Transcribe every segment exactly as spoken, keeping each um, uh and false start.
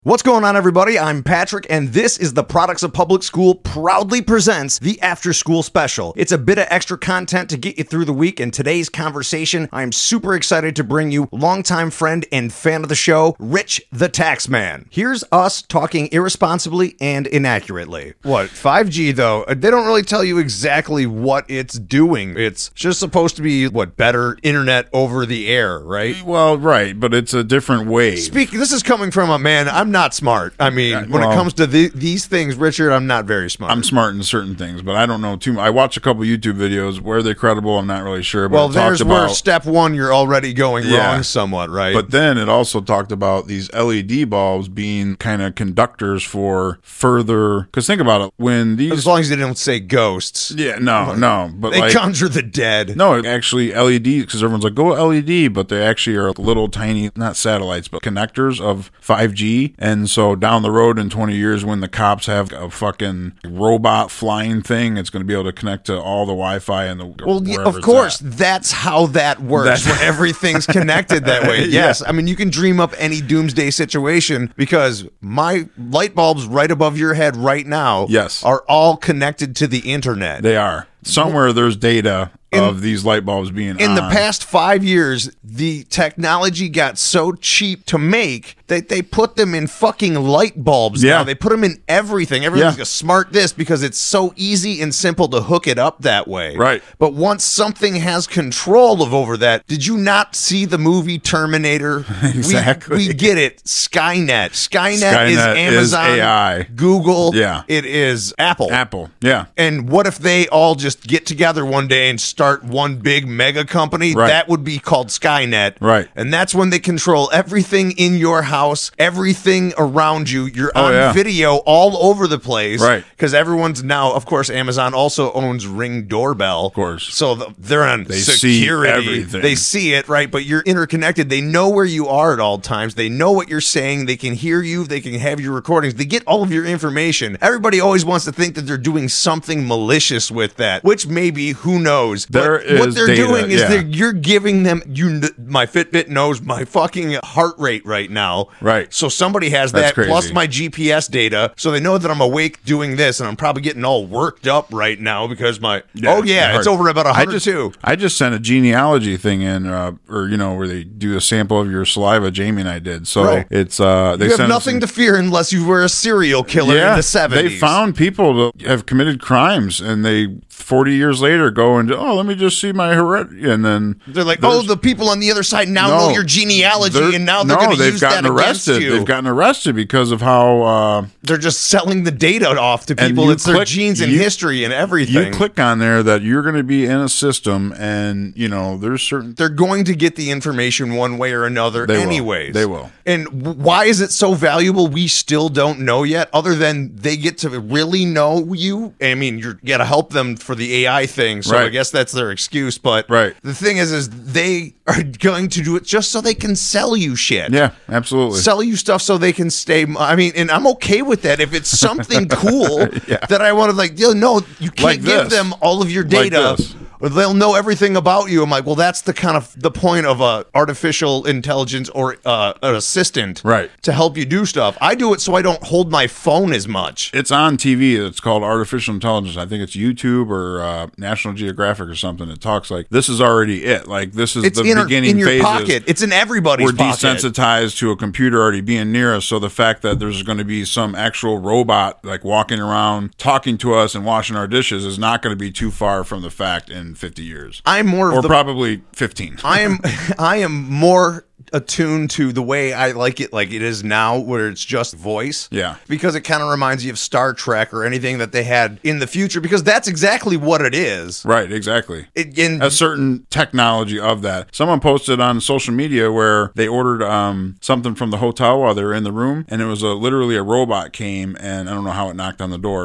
What's going on, everybody? I'm Patrick, and this is the Products of Public School proudly presents the After School Special. It's a bit of extra content to get you through the week, and today's conversation, I'm super excited to bring you longtime friend and fan of the show, Rich the Taxman. Here's us talking irresponsibly and inaccurately. What, five G, though, they don't really tell you exactly what it's doing. It's just supposed to be, what, better internet over the air, right? Well, right, but it's a different way. Speak. This is coming from a man, I'm not smart. I mean, Yeah, when well, it comes to the, these things, Richard, I'm not very smart. I'm smart in certain things, but I don't know too much. I watch a couple YouTube videos. Where they're credible, I'm not really sure. But well, it there's talked where about, step one, you're already going Yeah. wrong somewhat, right? But then it also talked about these L E D bulbs being kind of conductors for further. Because think about it, when these. as long as they don't say ghosts. Yeah, no, no. But They like, conjure the dead. No, actually L E D, because everyone's like, go L E D, but they actually are little tiny, not satellites, but connectors of five G. And so down the road in twenty years, when the cops have a fucking robot flying thing, it's going to be able to connect to all the Wi-Fi and the. Well, yeah, wherever of it's course, at. that's how that works. That's- when everything's connected that way. Yeah. Yes, I mean, you can dream up any doomsday situation because my light bulbs right above your head right now Yes. are all connected to the internet. They are. Somewhere there's data In- of these light bulbs being In the on. past five years, the technology got so cheap to make that they put them in fucking light bulbs Yeah. now. They put them in everything. Everything's Yeah. a smart this because it's so easy and simple to hook it up that way. Right. But once something has control of over that, did you not see the movie Terminator? Exactly. We, we get it. Skynet. Skynet, Skynet is is Amazon, A I. Google. Yeah. It is Apple. Apple. Yeah. And what if they all just get together one day and start one big mega company? Right. That would be called Skynet. Right. And that's when they control everything in your house, everything around you. You're Oh, on yeah. video all over the place. Right. Because everyone's now, of course, Amazon also owns Ring Doorbell. Of course. So the, they're on They see security. everything. They see it, right? But you're interconnected. They know where you are at all times. They know what you're saying. They can hear you. They can have your recordings. They get all of your information. Everybody always wants to think that they're doing something malicious with that, which maybe, who knows? There but what is they're data, doing is yeah. they're you're giving them you. kn- My Fitbit knows my fucking heart rate right now. Right. So somebody has That's that crazy. plus my G P S data, so they know that I'm awake doing this, and I'm probably getting all worked up right now because my oh yeah, it's hard. over about a I hundred just, two. I just sent a genealogy thing in, uh, or you know, where they do a sample of your saliva. Jamie and I did. So Right. it's uh, they You have sent us nothing some- to fear unless you were a serial killer yeah, in the seventies. They found people that have committed crimes, and they forty years later go and oh, let me just see my heredity, and then They're like, oh, there's- the people on the other side now No, know your genealogy, they're- and now they're no, going to they've use gotten that arrested. against you. They've gotten arrested because of how uh, They're just selling the data off to And people. you It's their click- genes and you- history and everything. you click on there that you're going to be in a system, and you know there's certain. They're going to get the information one way or another They will. anyways. They will. And w- why is it so valuable? We still don't know yet, other than they get to really know you. I mean, you're got to help them for the A I thing, so I Right. guess that's their excuse. But Right. the thing is, is they are going to do it just so they can sell you shit. Yeah, absolutely. Sell you stuff so they can stay. I mean, and I'm okay with that if it's something cool Yeah. that I want to like. You know, no, you can't Like give this. them all of your Like data. this. Or they'll know everything about you. I'm like, well, that's the kind of the point of a artificial intelligence or uh, an assistant, Right. To help you do stuff. I do it so I don't hold my phone as much. It's on T V. It's called artificial intelligence. I think it's YouTube or uh, National Geographic or something. It talks like this is already it. Like this is It's the in, our- beginning in your phases. pocket. It's in everybody's We're pocket. desensitized to a computer already being near us. So the fact that there's going to be some actual robot like walking around talking to us and washing our dishes is not going to be too far from the fact in fifty years. I'm more of or the probably fifteen. I am I am more attuned to the way I like it like it is now, where it's just voice. Yeah. Because it kind of reminds you of Star Trek or anything that they had in the future, because that's exactly what it is. Right, exactly. It, and A certain technology of that. Someone posted on social media where they ordered um, something from the hotel while they were in the room, and it was a literally a robot came, and I don't know how it knocked on the door, but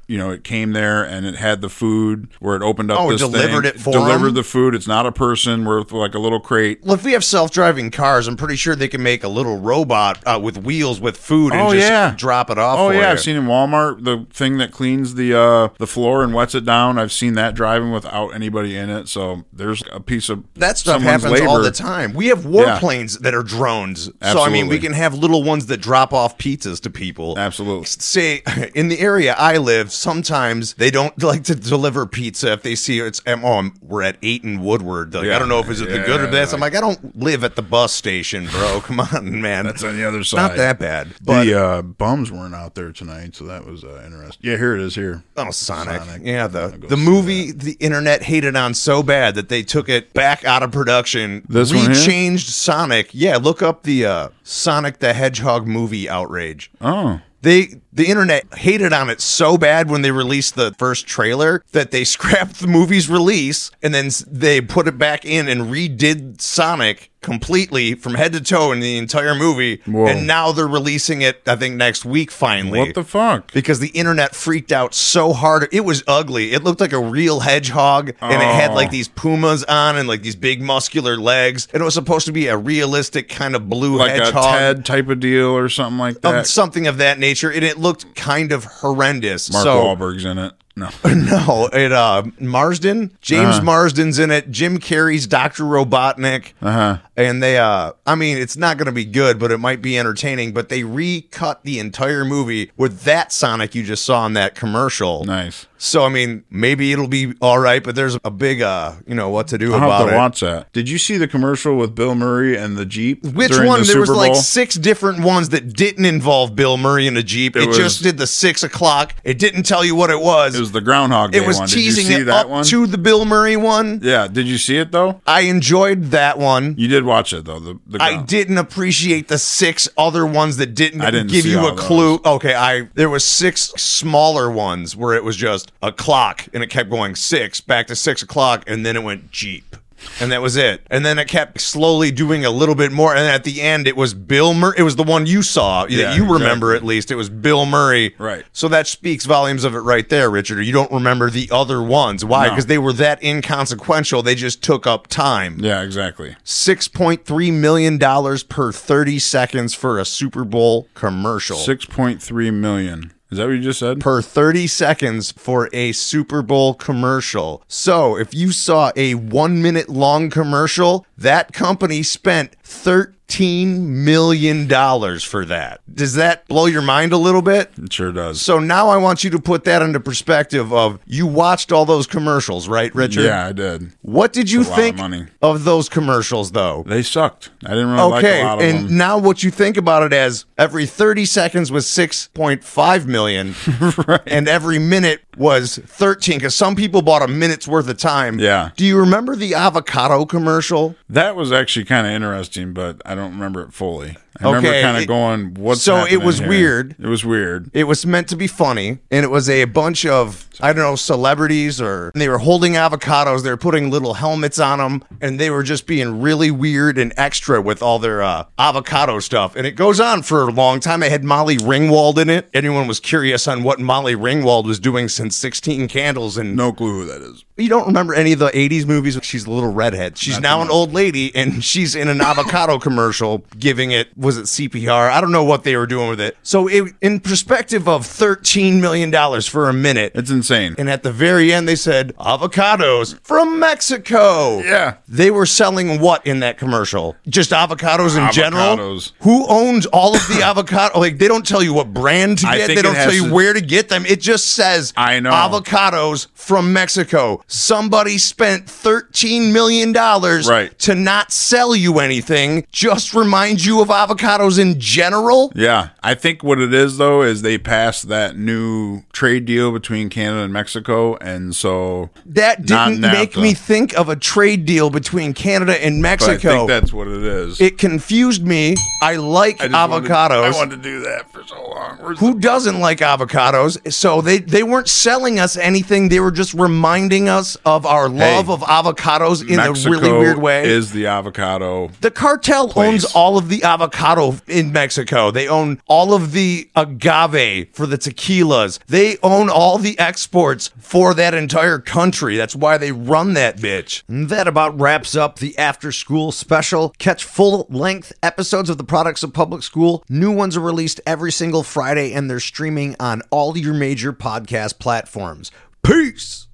you know, it came there and it had the food where it opened up Oh, this delivered thing, it for delivered 'em? the food. It's not a person with like a little crate. Well, if we have self-driving cars, I'm pretty sure they can make a little robot uh, with wheels with food and Oh, just yeah. drop it off Oh for yeah, you. I've seen in Walmart the thing that cleans the uh, the floor and wets it down. I've seen that driving without anybody in it. So there's a piece of That stuff someone's happens labor. all the time. We have warplanes Yeah. that are drones. So, I Absolutely. mean, we can have little ones that drop off pizzas to people. Absolutely. Say, in the area I live, sometimes they don't like to deliver pizza if they see it's, oh, I'm, we're at eight in Woodward. They're like, Yeah. I don't know if it's at the Yeah, good or this. I'm like- like, I don't live at the bus station, bro. Come on, man. That's on the other It's side. not that bad. But, the uh, bums weren't out there tonight, so that was uh, interesting. Yeah, here it is here. oh, Sonic. Sonic. Yeah, the, I'm gonna go the see movie the internet hated on so bad that they took it back out of production, This one here? rechanged Sonic. Yeah, look up the uh, Sonic the Hedgehog movie outrage. Oh. They the internet hated on it so bad when they released the first trailer that they scrapped the movie's release and then s- they put it back in and redid Sonic completely from head to toe in the entire movie. Whoa. And now they're releasing it, I think, next week finally. What the fuck? Because the internet freaked out so hard. It was ugly. It looked like a real hedgehog, and it had Oh. like these pumas on and like these big muscular legs. And it was supposed to be a realistic kind of blue Like hedgehog. a Ted type of deal or something like that. Of something of that nature, and it looked kind of horrendous. Mark so, Wahlberg's in it. No. no, it uh Marsden, James Uh-huh. Marsden's in it. Jim Carrey's Doctor Robotnik, Uh-huh. and they uh, I mean, it's not going to be good, but it might be entertaining. But they recut the entire movie with that Sonic you just saw in that commercial. Nice. So I mean, maybe it'll be all right, but there's a big uh, you know what to do I'll have about to it. watch that. Did you see the commercial with Bill Murray and the Jeep? Which during one? The There was Super like Bowl? six different ones that didn't involve Bill Murray in a Jeep. It, It was- just did the six o'clock. It didn't tell you what it was. It was the Groundhog Day It was one. Did you teasing see it that up one? to the Bill Murray one. Yeah. Did you see it though? I enjoyed that one. You did watch it though. The, the I ground- didn't appreciate the six other ones that didn't, I didn't give see you all a those. clue. Okay, I there was six smaller ones where it was just a clock and it kept going six back to six o'clock and then it went Jeep. And that was it. And then it kept slowly doing a little bit more. And at the end, it was Bill Murray. It was the one you saw Yeah, that you remember exactly. at least. It was Bill Murray. Right. So that speaks volumes of it right there, Richard. You don't remember the other ones. Why? No. Because they were that inconsequential. They just took up time. Yeah, exactly. six point three million dollars per thirty seconds for a Super Bowl commercial. Six point three million. Is that what you just said? Per thirty seconds for a Super Bowl commercial. So if you saw a one minute long commercial, that company spent thirteen million dollars for that. Does that blow your mind a little bit? It sure does. So now I want you to put that into perspective of you watched all those commercials, right, Richard? Yeah, I did. What did you It's a lot of think money. of those commercials, though? They sucked. I didn't really Okay, like a lot of and them. now what you think about it as every thirty seconds was six point five million, and every minute was thirteen, because some people bought a minute's worth of time. Yeah. Do you remember the avocado commercial? That was actually kind of interesting, but I don't remember it fully. I remember Okay, kind of it- going, what's so it happening was here? weird. It was weird. It was meant to be funny, and it was a bunch of, I don't know, celebrities, or and they were holding avocados. They were putting little helmets on them, and they were just being really weird and extra with all their uh, avocado stuff. And it goes on for a long time. It had Molly Ringwald in it. Anyone was curious on what Molly Ringwald was doing since sixteen Candles, and No clue who that is. you don't remember any of the eighties movies? She's a little redhead. She's Not now too an much. old lady, and she's in an avocado commercial giving it, was it C P R? I don't know what they were doing with it. So it, in perspective of thirteen million dollars for a minute, It's insane. and at the very end they said, avocados from Mexico. Yeah. They were selling what in that commercial? Just avocados in general? Avocados. Who owns all of the avocado? Like, they don't tell you what brand to I get. think They it don't tell has you to- where to get them. It just says I know. avocados from Mexico. Somebody spent thirteen million dollars Right. to not sell you anything, just remind you of avocados in general. Yeah. I think what it is, though, is they passed that new trade deal between Canada and Mexico. And so That Not didn't make NAFTA. me think of a trade deal between Canada and but I Mexico. think that's what it is. It confused me. I like I just wanted- avocados. I wanted to do that for so long. Where's Who doesn't like avocados? So they, they weren't selling us anything. They were just reminding us of our love Hey, of avocados in Mexico a really weird way. is the avocado. The cartel place. owns all of the avocados avocado in Mexico. They own all of the agave for the tequilas. They own all the exports for that entire country. That's why they run that bitch. And that about wraps up the After School Special. Catch full-length episodes of the Products of Public School. New ones are released every single Friday, and they're streaming on all your major podcast platforms. Peace!